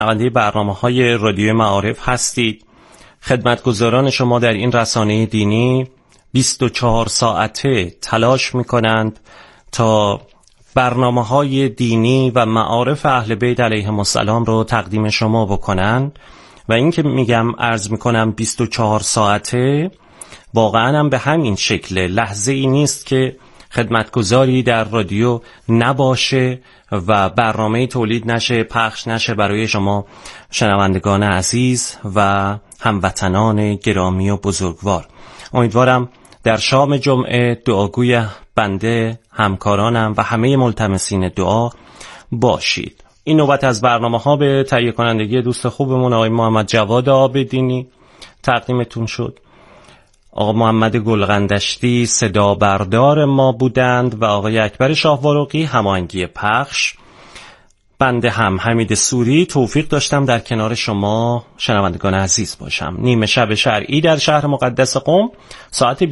شنونده برنامه‌های رادیو معارف هستید. خدمتگزاران شما در این رسانه دینی 24 ساعته تلاش می‌کنند تا برنامه‌های دینی و معارف اهل بیت علیهم السلام رو تقدیم شما بکنند و این که میگم عرض می‌کنم 24 ساعته واقعاً هم به همین شکل. لحظه ای نیست که خدمتگزاری در رادیو نباشه و برنامه تولید نشه، پخش نشه برای شما شنوندگان عزیز و هموطنان گرامی و بزرگوار. امیدوارم در شام جمعه دعاگوی بنده، همکارانم و همه ملتمسین دعا باشید. این نوبت از برنامه‌ها به تهیه کنندگی دوست خوبمون آقای محمد جواد عابدینی تقدیمتون شد. آقا محمد گلغندشتی صدا بردار ما بودند و آقای اکبر شاهوارقی هماهنگی پخش. بنده هم حمید سوری توفیق داشتم در کنار شما شنوندگان عزیز باشم. نیمه شب شرعی در شهر مقدس قم ساعت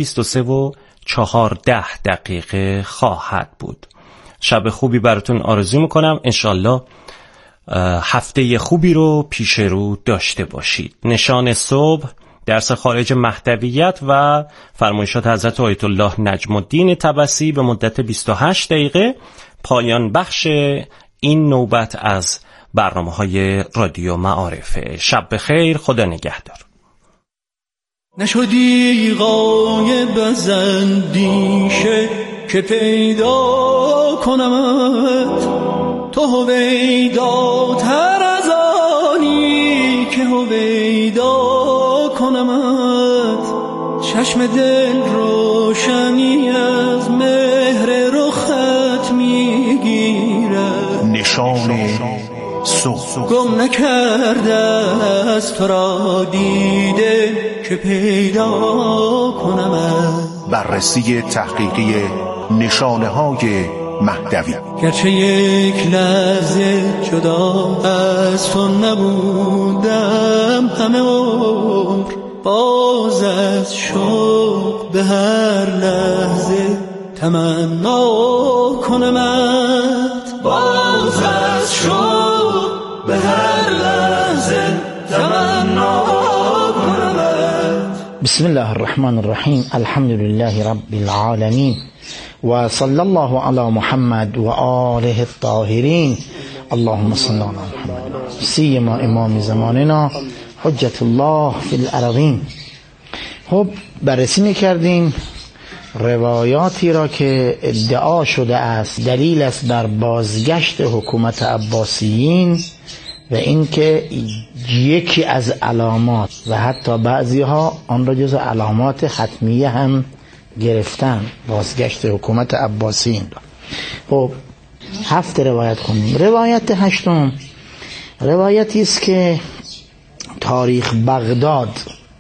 22:14 خواهد بود. شب خوبی براتون آرزو میکنم. انشالله هفته خوبی رو پیش رو داشته باشید. نشان صبح، درس خارج مهدویت و فرمایشات حضرت آیت الله نجم الدین طبسی به مدت 28 دقیقه پایان بخش این نوبت از برنامه‌های رادیو معارفه. شب بخیر، خدا نگهدار. نشدی غایب از اندیشه که پیدا کنمت، تو هویداتر از آنی که هویدا کنمت. چشم دل روشنی از مهر رخت میگیرد، نشان صبح گم نکرده از تو را دیده که پیدا کنمت. بررسی تحقیقی نشانه های مهدوی. گرچه یک لحظه جدا از تو نبودم، همه عمر باز از شوق به هر لحظه تمنا کنمت. باز از شوق به هر لحظه تمنا کنمت. بسم الله الرحمن الرحیم. الحمد لله رب العالمین و صلی الله علی محمد و آله الطاهرین. اللهم صل علی محمد سیما امام زماننا حجت الله فی الارضین. خب بررسی می‌کردیم روایاتی را که ادعا شده است دلیل است بر بازگشت حکومت عباسیین و اینکه یکی از علامات و حتی بعضی‌ها آن را جز علامات حتمیه هم گرفتن، بازگشت حکومت عباسیین را. خب 7 روایت خوندیم. روایت 8 روایتی است که تاریخ بغداد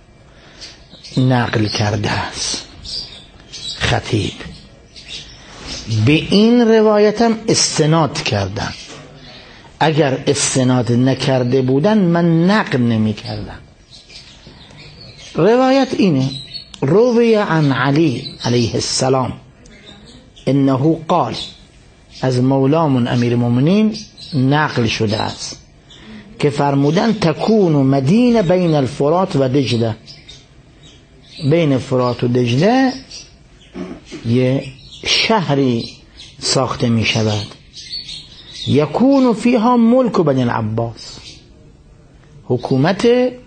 نقل کرده است. خطیب به این روایت هم استناد کردن. اگر استناد نکرده بودن من نقل نمی کردم. روایت اینه: روی عن علی علیه السلام انه قال، از مولامون امیر المؤمنین نقل شده است که فرمودن تکون مدینه بین الفرات و دجله، بین فرات و دجله یه شهری ساخته می شود. یکون فیها ملک بنی العباس، حکومت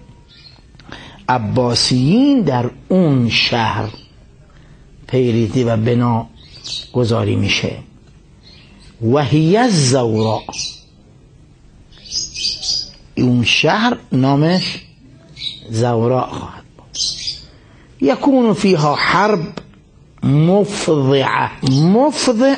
عباسیین در اون شهر پیریزی و بنا گذاری میشه. و هی الزوراء، اون شهر نامش زوراء خواهد بود. یکون فیها حرب مفضعه، مفضع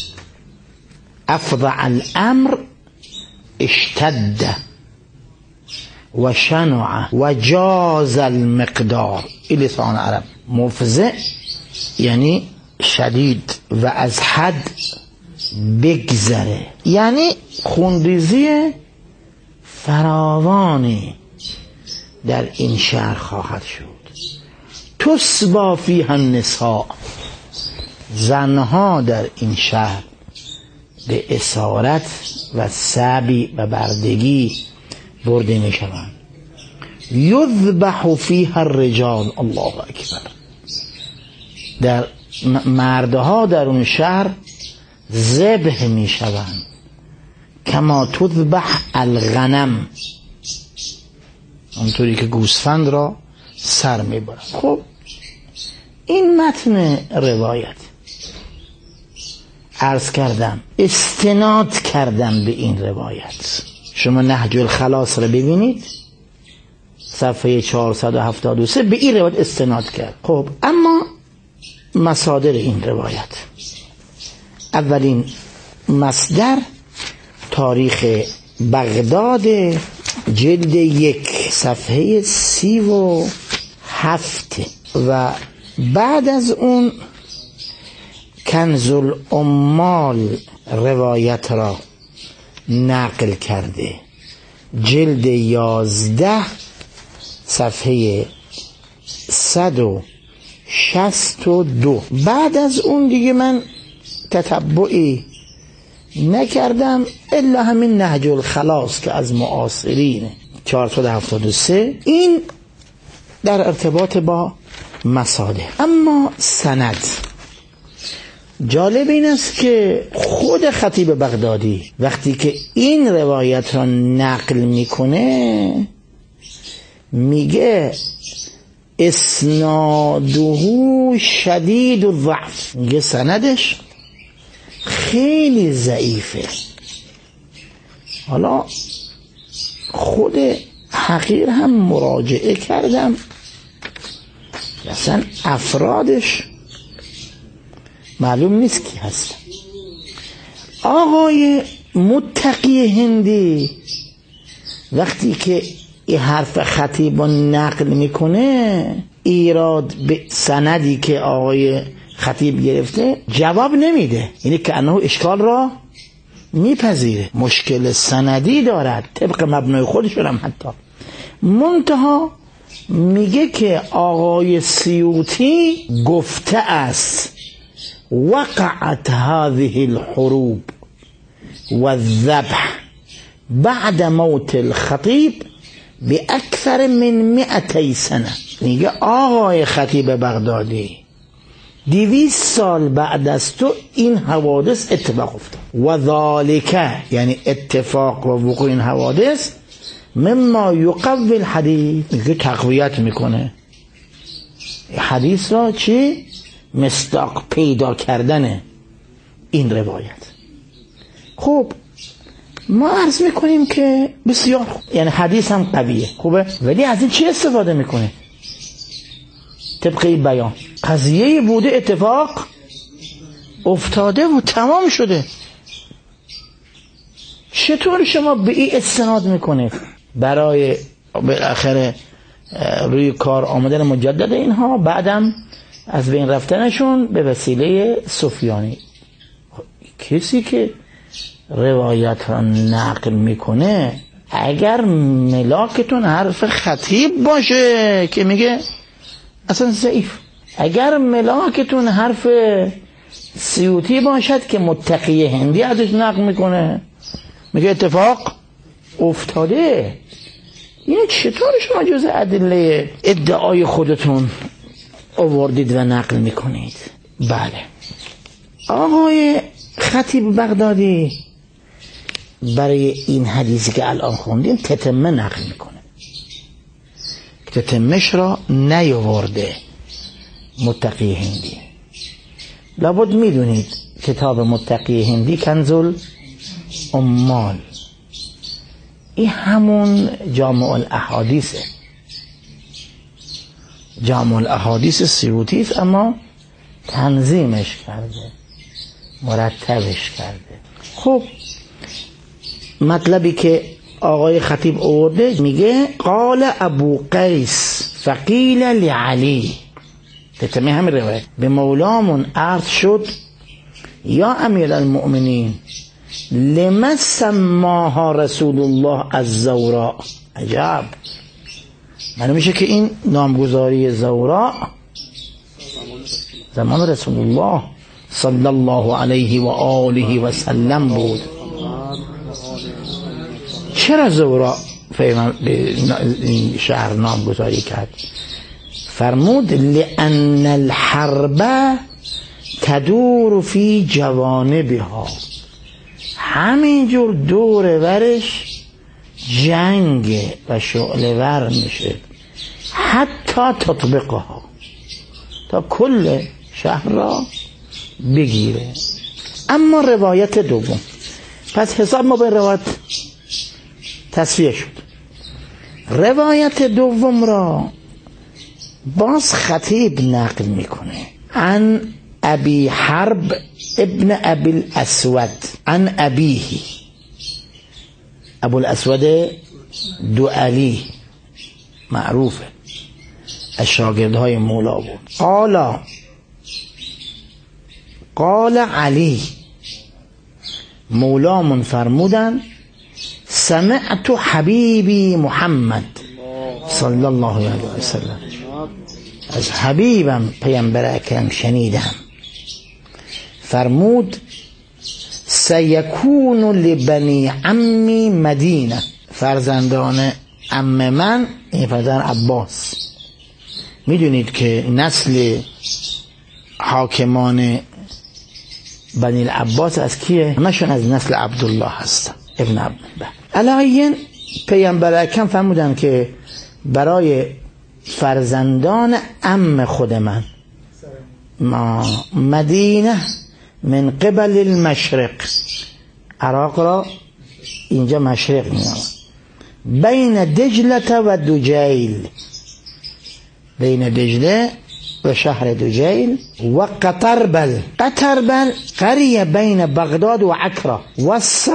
افضع الامر اشتد و شنع و جاز المقدار. این لسان عرب. مفضع یعنی شدید و از حد بگذره، یعنی خونریزی فراوانی در این شهر خواهد شد. تسبا فیها النساء، زنها در این شهر به اسارت و سبی و بردگی برده می شوند. یذبح فیها الرجال، الله اکبر، در مردها در اون شهر ذبح می شوند، کما تذبح الغنم، اونطوری که گوسفند را سر می برند. خب این متن روایت عرض کردم استناد کردم به این روایت. شما نهج الخلاص رو ببینید صفحه 473 به این روایت استناد کرد. خب اما مصادر این روایت، اولین مصدر تاریخ بغداد جلد 1 صفحه 37 و بعد از اون کنز العمال روایت را نقل کرده، جلد 11 صفحه 162. بعد از اون دیگه من تتبعی نکردم الا همین نهج الخلاص که از معاصرین 473. این در ارتباط با مصادر. اما سند جالب این است که خود خطیب بغدادی وقتی که این روایت را نقل میکنه میگه اسناده شدید الضعف، میگه سندش خیلی ضعیفه. حالا خود حقیر هم مراجعه کردم، اصلا افرادش معلوم نیست کی هستن. آقای متقی هندی وقتی که این حرف خطیب رو نقل میکنه ایراد به سندی که آقای خطیب گرفته جواب نمیده، یعنی که انه اشکال را میپذیره، مشکل سندی دارد طبق مبنای خودشون هم حتی. منتها میگه که آقای سیوطی گفته است وقعت هذه الحروب والذبح بعد موت الخطیب باکثر من 200 سنه. میگه آقای خطیب بغدادی 200 سال بعد از تو این حوادث اتفاق افتاد و ذالک یعنی اتفاق و وقوع این حوادث مما یقوی الحدیث، میگه تقویت میکنه حدیث را، چی؟ مصداق پیدا کردن این روایت. خب ما عرض میکنیم که بسیار خوب، یعنی حدیث هم قویه خوبه، ولی از این چی استفاده میکنه؟ طبق بیان قضیه بوده اتفاق افتاده و تمام شده، چطور شما به این استناد میکنه برای بالاخره روی کار آمدن مجدد اینها بعدم از بین رفتنشون به وسیله سفیانی؟ کسی که روایت را نقل میکنه اگر ملاکتون حرف خطیب باشه که میگه اصلا ضعیف، اگر ملاکتون حرف سیوطی باشد که متقی هندی ازش نقل میکنه میگه اتفاق افتاده، یعنی چطور شما جز ادله ادعای خودتون آوردید و نقل میکنید؟ بله، آقای خطیب بغدادی برای این حدیثی که الان خوندیم تتمه نقل میکنه، تتمش را نیاورده متقی هندی. لابد میدونید کتاب متقی هندی کنز العمال این همون جامع الاحادیثه، جامع الاحادیث سیوطی است اما تنظیمش کرده، مرتبش کرده. خب مطلبی که آقای خطیب آورده میگه قال ابو قیس فقیل لعلی، تتمه همین روایت، به مولامون عرض شد یا امیر المؤمنین لما سماها رسول الله الزوراء. عجب، معلوم میشه که این نامگذاری زوراء زمان رسول الله صلی الله علیه و آله و سلم بود. چرا زوراء؟ این شهر نامگذاری کرد. فرمود لأن الحرب تدور فی جوانبها، همینجور دور ورش جنگ و شعله ور میشه، حتی تطبقها، تا کل شهر را بگیره. اما روایت دوم، پس حساب ما به روایت تصفیه شد. روایت دوم را باز خطیب نقل میکنه عن ابی حرب ابن ابی الاسود عن ابیه، ابو الاسود دوعلی معروفه، از شاگردهای مولا بود. قال علی مولامون فرمودن سمعت حبیبی محمد صلی الله علیه و سلم، از حبیبم پیامبر اکرم شنیدم، فرمود سیکون لبنی عمی مدینه، فرزندان عم من، این فرزند عباس، میدونید که نسل حاکمان بنی العباس از کیه؟ همشون از نسل عبدالله هستن ابن عبدالله. علاین پیامبر اکرم فرمودن که برای فرزندان عم خود من، ما مدینه من قبل المشرق، عراق را اینجا مشرق می‌نامند، بین دجله و دجیل، بین دجله و شهر دجیل، و قطربل، قطربل قریه بین بغداد و عکرا، و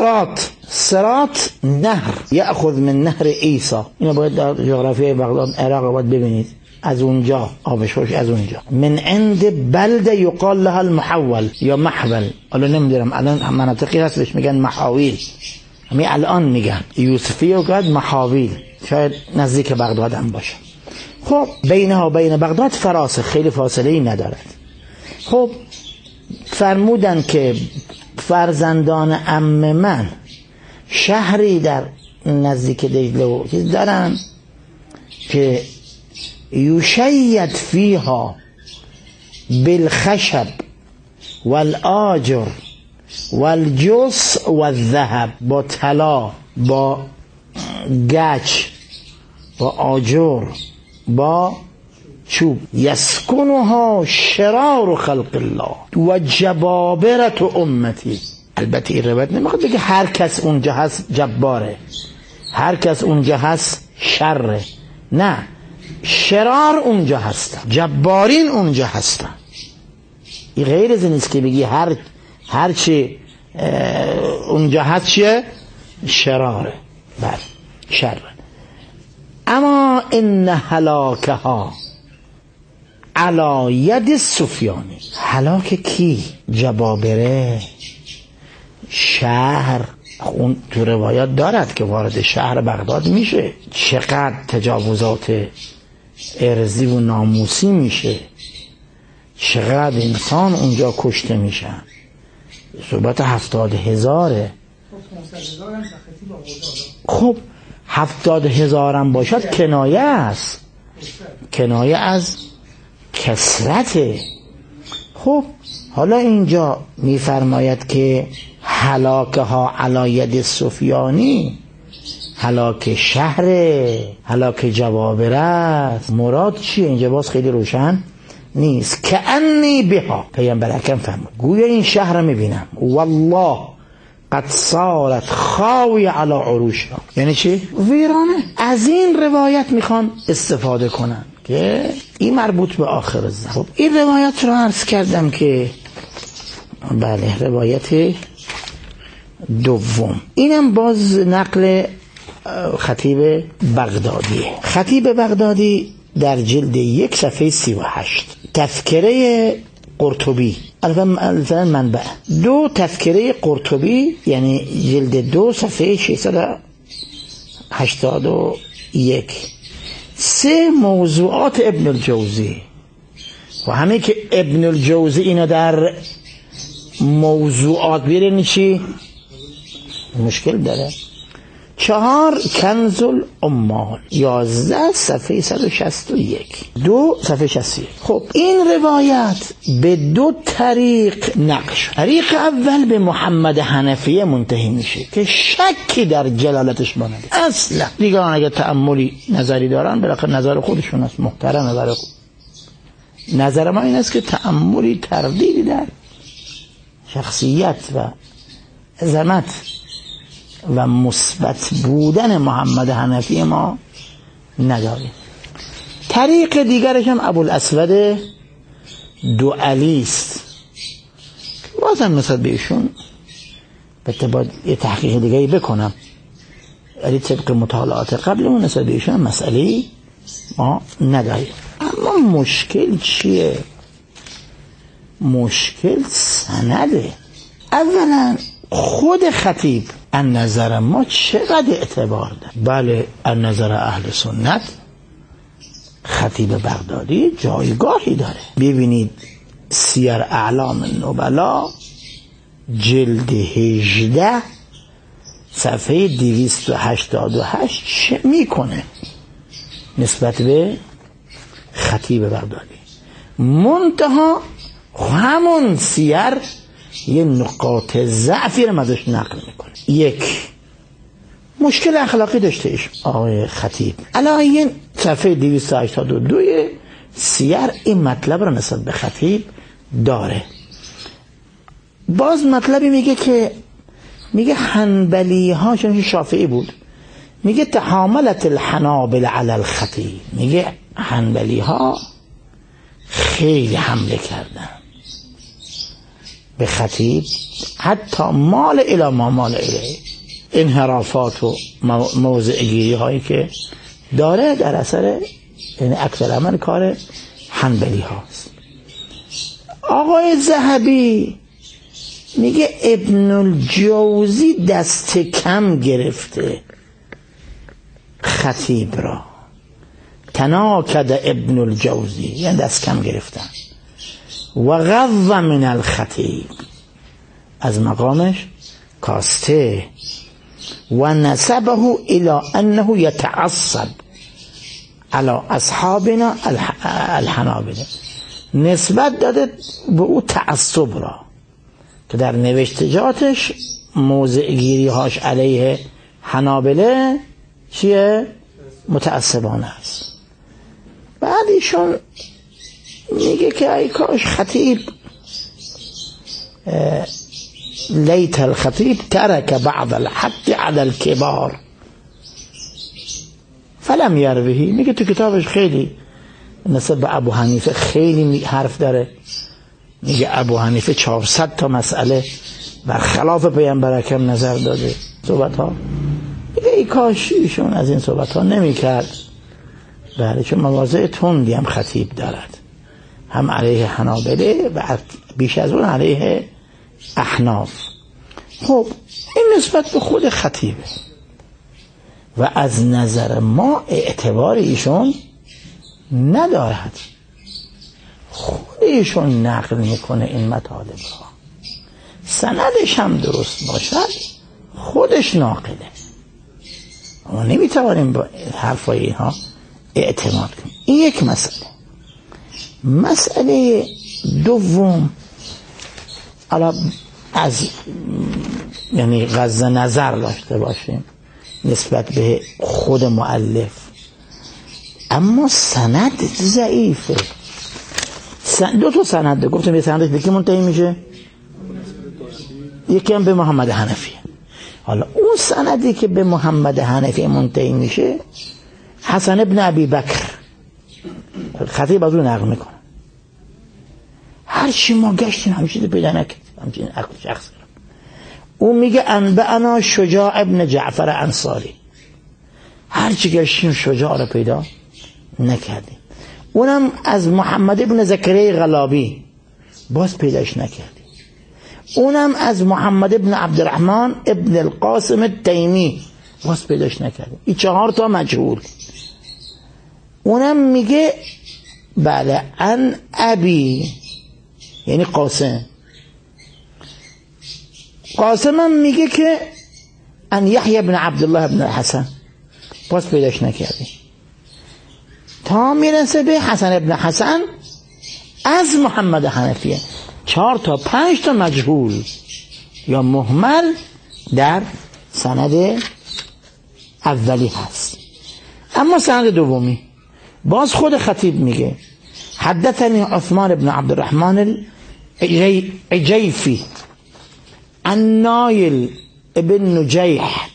الصراط نهر یأخذ من نهر عیسی، اینو باید در جغرافیای بغداد عراق باید ببینید، از اونجا آبش خوش، از اونجا من عند بلده یقال لها المحول یا محول، حالا نمیدونم الان مناطقی هست بهش میگن محاویل، همین الان میگن یوسفی و قد محاویل، شاید نزدیک بغداد هم باشه. خب بینها بین بغداد فراسخ، خیلی فاصله ای ندارد. خب فرمودن که فرزندان عم من شهری در نزدیک دجله و چیز دارن که یشید فیها بالخشب والآجر والجص والذهب، با طلا، با گچ، با آجر، با چوب، یسکنها شرار خلق الله و جبابرت امتی. البته این روایت نمیخواد بگه هر کس اونجا هست جباره، هر کس اونجا هست شره، نه، شرار اونجا هستن، جبارین اونجا هستن. این غیر از نیست که بگی هر چی اونجا هست چیه؟ شراره، بله شره. اما ان هلاکها علی ید سفیانی، هلاک کی؟ جبابره، شهر. اون تو روایات دارد که وارد شهر بغداد میشه، چقدر تجاوزات ارضی و ناموسی میشه، چقدر انسان اونجا کشته میشن، صحبت 70,000. خب 70,000 هم باشد کنایه است، کنایه از کثرته. خب حالا اینجا میفرماید که هلاکها علی ید سفیانی، هلاک شهر، هلاک جوابره است. مراد چیه اینجا؟ باز خیلی روشن نیست. که انی بها، پیامبر اکرم فرمود گویا این شهر رو میبینم، والله قد صارت خاوی علی عروشها، یعنی چی؟ ویرانه. از این روایت میخوان استفاده کنن که این مربوط به آخر الزمان. خب این روایت رو عرض کردم که بله روایت دوم، اینم باز نقل خطیب بغدادیه. خطیب بغدادی در جلد 1 صفحه 38 تذکره قرطبی، البته منبع 2 تذکره قرطبی یعنی جلد 2 صفحه 681 3 موضوعات ابن الجوزی. و همه که ابن الجوزی اینا در موضوعات بیرنی چی؟ مشکل داره. 4 کنز العمال 11 صفحه 161 2 صفحه 61. خب این روایت به 2 طریق نقل شد. طریق اول به محمد حنفیه منتهی میشه که شکی در جلالتش با نداره اصلا. دیگران اگر تأملی نظری دارن بالاخره نظر خودشون است، محترم نظر خود. نظر ما این است که تأملی تردیدی در شخصیت و عظمت و مثبت بودن محمد حنفی ما نداریم. طریق دیگرش هم ابوالاسود دوئلی است، بازم نسبت به ایشون البته باید یه تحقیق دیگری بکنم، ولی طبق مطالعات قبلمون نسبت به ایشون مسئله ما نداریم. اما مشکل چیه؟ مشکل سنده. اولا خود خطیب از نظر ما چقدر اعتبار داره؟ بله از نظر اهل سنت خطیب بغدادی جایگاهی داره. ببینید سیر اعلام النبلا جلد 18 صفحه 288 چه میکنه نسبت به خطیب بغدادی. منتها همون سیر یه نقاط ضعفی رو ازش نقل میکنه. 1 مشکل اخلاقی داشته ایش آقای خطیب. علاوه صفحه 282 سیر این مطلب رو نسبت به خطیب داره. باز مطلبی میگه که میگه حنبلی ها، چون شافعی بود، میگه تحاملت الحنابل علی الخطیب، میگه حنبلی ها خیلی حمله کردن به خطیب، حتی مال الی ما مال الی، انحرافات و موضع گیری هایی که داره در اثر یعنی اکثر عمل کار حنبلی هاست. آقای ذهبی میگه ابن الجوزی دست کم گرفته خطیب را، تناکد ابن الجوزی یعنی دست کم گرفتن، و غض من الخطیب از مقامش کاسته، و نسبه الى انه يتعصب على اصحابنا الحنابلة، نسبت داده به او تعصب را که در نوشتجاتش موضع گیری هاش علیه حنابله چیه؟ متعصبانه است. بعد ایشون میگه که ای کاش خطیب لیت الخطیب ترک بعض الحق علی الكبار فلم یرویه. میگه تو کتابش خیلی نسبت به ابو حنیفه خیلی حرف داره، میگه ابو حنیفه 400 تا مسئله برخلاف پیامبر اکرم نظر داده صحبت ها. میگه ای کاش ایشون از این صحبت ها نمی کرد. بله، چون مواضع تندی هم خطیب دارد، هم علیه حنابله و بیش از اون علیه احناف. خب این نسبت به خود خطیبه و از نظر ما اعتبار ایشون ندارد. خود ایشون نقل میکنه این مطالب را، سندش هم درست باشد خودش ناقله. ما نمیتوانیم با حرفای اینها اعتماد کنیم. این یک مسئله. مسئله دوم، حالا از یعنی غض نظر داشته باشیم نسبت به خود مؤلف، اما سند ضعیفه. 2 تا سند گفتم، یه سند دیگه منتهی میشه، یکی هم به محمد حنفی. حالا اون سندی که به محمد حنفی منتهی میشه حسن ابن ابی بکر، خطیب از اون نقل میکنه. هر چی ما گشتیم همچین پیدا نکردیم، همچین شخص. اون میگه انبأنا شجاع ابن جعفر انصاری، هر چی گشتیم شجاع رو پیدا نکردیم. اونم از محمد ابن زکریه غلابی باز پیداش نکردیم. اونم از محمد ابن عبدالرحمن ابن القاسم التیمی باز پیداش نکردیم. این 4 تا مجهول. اونم میگه بله ان ابی یعنی قاسم هم میگه که ان یحیی بن عبدالله بن الحسن، باز پیداش نکردیم تا میرسه به حسن بن حسن از محمد حنفیه. 4 تا 5 تا مجهول یا مهمل در سند اولی هست. اما سند دومی باز خود خطیب میگه حدثني عثمان بن عبد الرحمن العجيفي عن نائل ابن نجيح.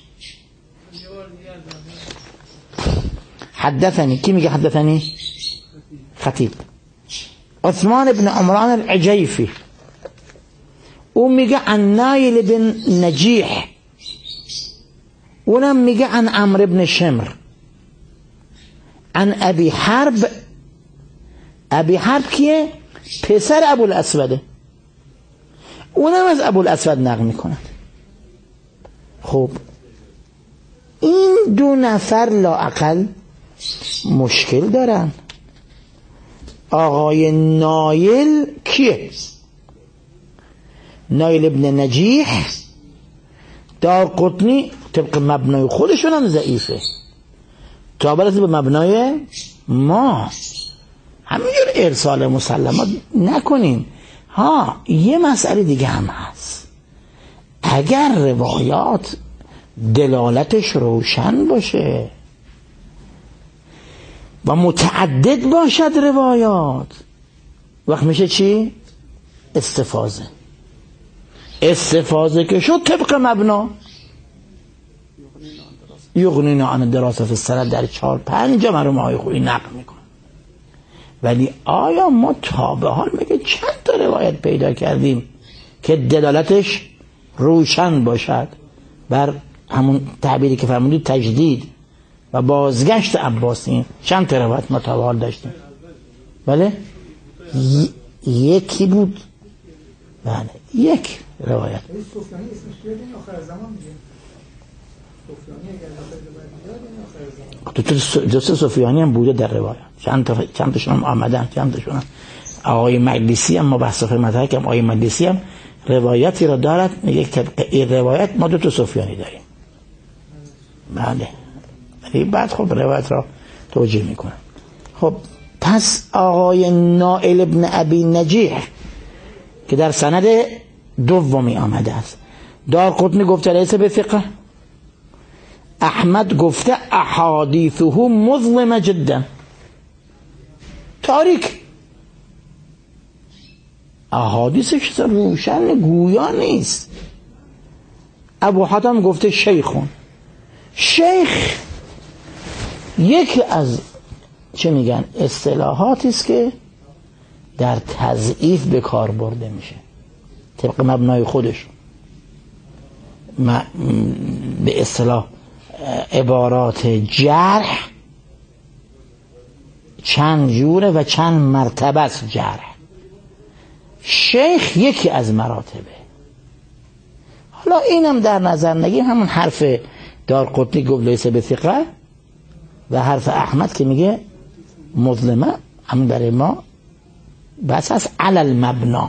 حدثني کی میگه حدثني؟ خطیب. عثمان بن عمران العجيفي او میگه عن نائل بن نجيح، اونم میگه عن عمرو بن شمر عن ابي حرب. ابی حرب کیه؟ پسر ابوالاسوده، اونم از ابوالاسود نقل میکنه. خب این 2 نفر لااقل مشکل دارن. آقای نایل کیه؟ نایل ابن نجیح دارقطنی طبق مبنای خودشون هم ضعیفه تا برسه به مبنای ما. همینجور ارسال مسلمات نکنیم. ها یه مسئله دیگه هم هست، اگر روایات دلالتش روشن باشه و متعدد باشد روایات، وقت میشه چی؟ استفاضه که شد طبق مبنا. یغنینا عن الدراسه فی السند در 4-5 مرحوم های خویی نقل میکنه. ولی آیا ما تا به حال میگه چند تا روایت پیدا کردیم که دلالتش روشن باشد بر همون تعبیری که فرمودید تجدید و بازگشت عباسیین؟ چند تا روایت ما تا به حال داشتیم؟ بله یکی بود. بله یک روایت. سفیانی اسمش بیاد این آخر زمان میگه. سفیانی اگر آخر زمان. دوست سفیانی هم بوده در روایت. چند تاشون هم آمدن، چند تاشون هم آقای مجلسی هم مبحث مدرک هم آقای مجلسی هم روایتی را دارد میگه که این روایت ما 2 تا سفیانی داریم. بله ولی بعد خب روایت را توجیه میکنه. خب پس آقای نائل ابن ابی نجیح که در سند دومی آمده است، دارقطنی گفته لیس بثقه، احمد گفته احادیثه مظلمه جدا، تاریک، احادیثش روشن گویا نیست. ابو حاتم گفته شیخون. شیخ یکی از چه میگن اصطلاحاتی است که در تضعیف به کار برده میشه طبق مبنای خودش. به اصطلاح عبارات جرح چند جوره و چند مرتبه است جرح. شیخ یکی از مراتبه. حالا اینم در نظر نگیر، همون حرف دارقطنی گفت لیس بثقه و حرف احمد که میگه مظلمه، همین برای ما بس از علل مبنا.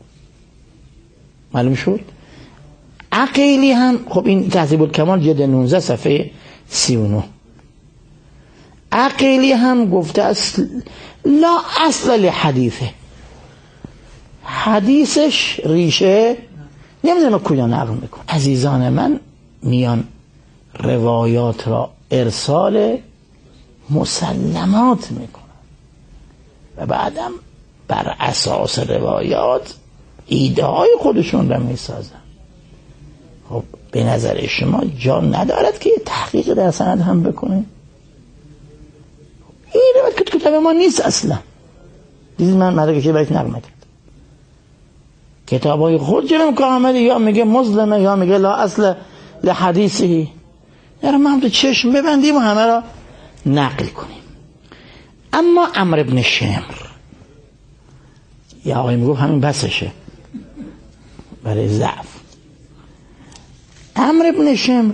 معلوم شد؟ عقیلی هم خب این تهذیب الکمال جلد 19 صفحه 39. عقیلی هم گفته است لا اصل لحدیثه، حدیثش ریشه نمیدونم کجا نقل میکنه. عزیزان من میان روایات را ارسال مسلمات میکنن و بعدم بر اساس روایات ایده های خودشون را میسازن. خب به نظر شما جا ندارد که تحقیق در سند هم بکنه؟ این روایت که کتاب ما نیست اصلا. دیدید من مدرکش برایت نقل نکرد. کتاب های خود جلوم که آمده یا میگه مظلمه یا میگه لا اصل لحدیثی. یعنی ما هم تو چشم ببندیم و همه را نقل کنیم. اما عمرو بن شمر یا آقای میگفت همین بسشه برای ضعف. عمرو بن شمر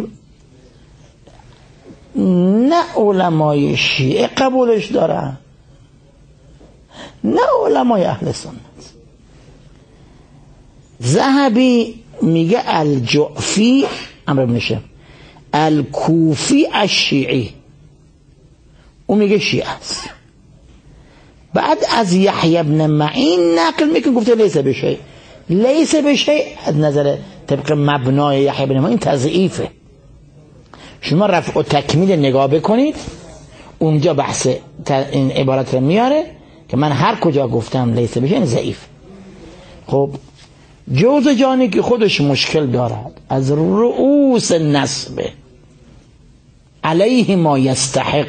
نه علمای شیعه قبولش دارن نه علمای اهل سنت. ذهبی میگه الجعفی عمرو بن شمر الکوفی الشیعی، او میگه شیعه است. بعد از یحیی بن معین نقل میکنه گفته لیس بشیء. لیس بشیء از نظر طبق مبنای یحیی بن معین تضعیفه. شما رفع و تکمیل نگاه بکنید، اونجا بحث این عبارت رو میاره که من هر کجا گفتم لیس بشیء ضعیف. خب جوزجانی که خودش مشکل دارد از رؤوس نسب علیه ما یستحق،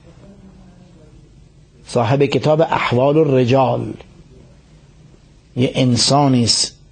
صاحب کتاب احوال الرجال، یه انسانی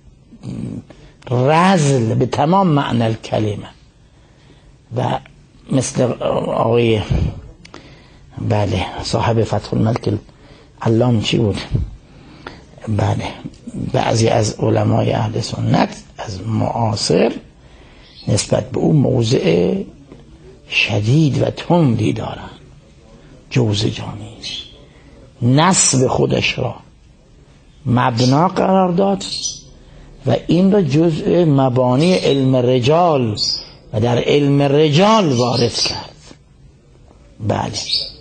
رذل به تمام معنی الکلمه، و مثل آقای بله صاحب فتح الملک علام چی بود، بله بعضی از علمای اهل سنت از معاصر نسبت به او موضع شدید و تندی دارن. جوزجانی نسب خودش را مبنا قرار داد و این را جزء مبانی علم رجال و در علم رجال وارد کرد. بله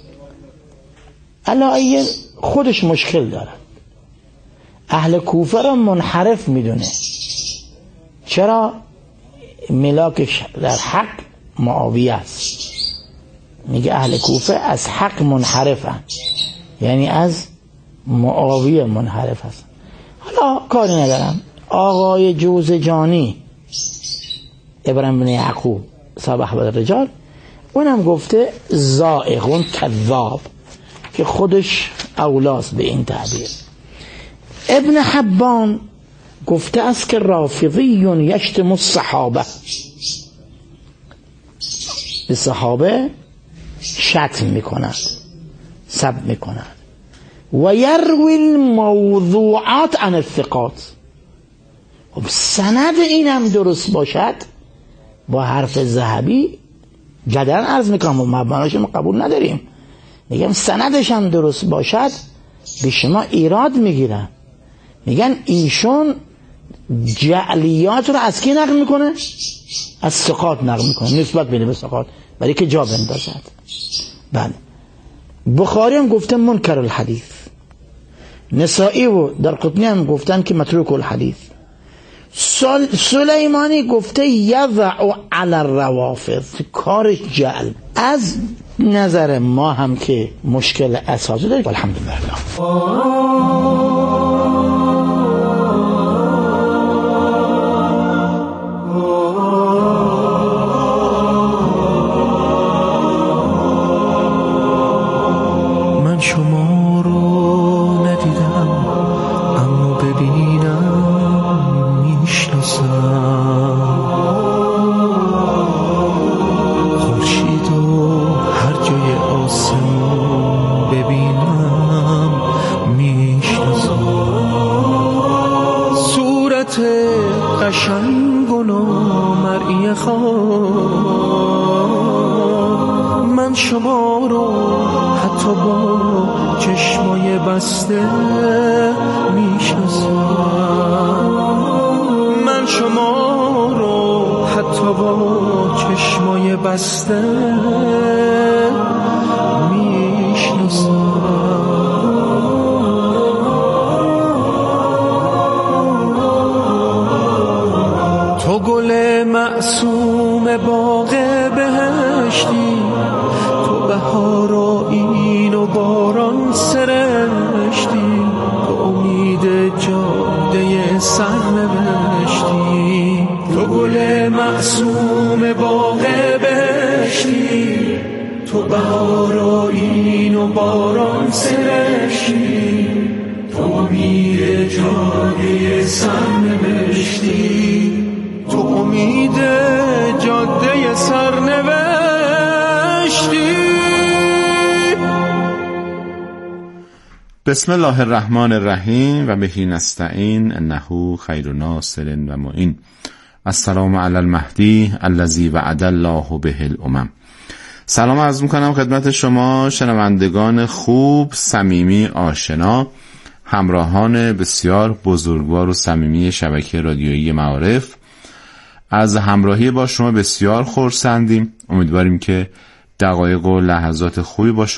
علایه خودش مشکل دارد. اهل کوفه را منحرف میدونه. چرا؟ ملاکش در حق معاویه است. میگه اهل کوفه از حق منحرفن، یعنی از معاویه منحرف هست. حالا کاری ندارم. آقای جوزجانی ابراهیم بن یعقوب صاحب احوال الرجال اونم گفته زائغون کذاب، که خودش اولاست به این تعبیر. ابن حبان گفته است که رافضی یشتم الصحابه، به صحابه شتم میکند، سب میکند. و یروی الموضوعات عن الثقات. خب سند اینم درست باشد، با حرف ذهبی جدلا عرض میکنم و مبناش ما قبول نداریم، میگم سندش هم درست باشد به شما ایراد میگیرن. میگن ایشون جعلیات رو از کی نقل میکنه؟ از ثقات نقل میکنه، نسبت بینه به ثقات، برای که جا بندازد. بله بخاری هم گفته منکر الحدیث، نسائی و درقطنی هم گفتن که متروک الحدیث، سلیمانی گفته یضع علی الروافض، کارش جعل. از نظر ما هم که مشکل اساسی داریم الحمدلله. من شما رو ندیدم اما ببینم میشناسم، خورشید و هر جای آسمون ببینم میشناسم، صورت قشنگ و نامرئی خواه. من شما رو حتی با چشمای بسته میشناسم، من شما رو حتی با چشمای بسته میشناسم. تو گل معصوم باغ بهشتی، تو بهار و این و باران سرشتی، تو امید جاده سرنوشتی. تو گل معصوم باغ بهشتی، تو بهار و این و باران سرشتی، تو امید جاده سرنوشتی، تو امید جاده سرنوشتی. بسم الله الرحمن الرحیم و بهی نستعین انه خیر ناصر و معین. السلام علی المهدی الذی وعد الله به الامم. سلام عرض میکنم خدمت شما شنوندگان خوب، صمیمی، آشنا، همراهان بسیار بزرگوار و صمیمی شبکه رادیویی معارف. از همراهی با شما بسیار خرسندیم. امیدواریم که دقایق و لحظات خوبی با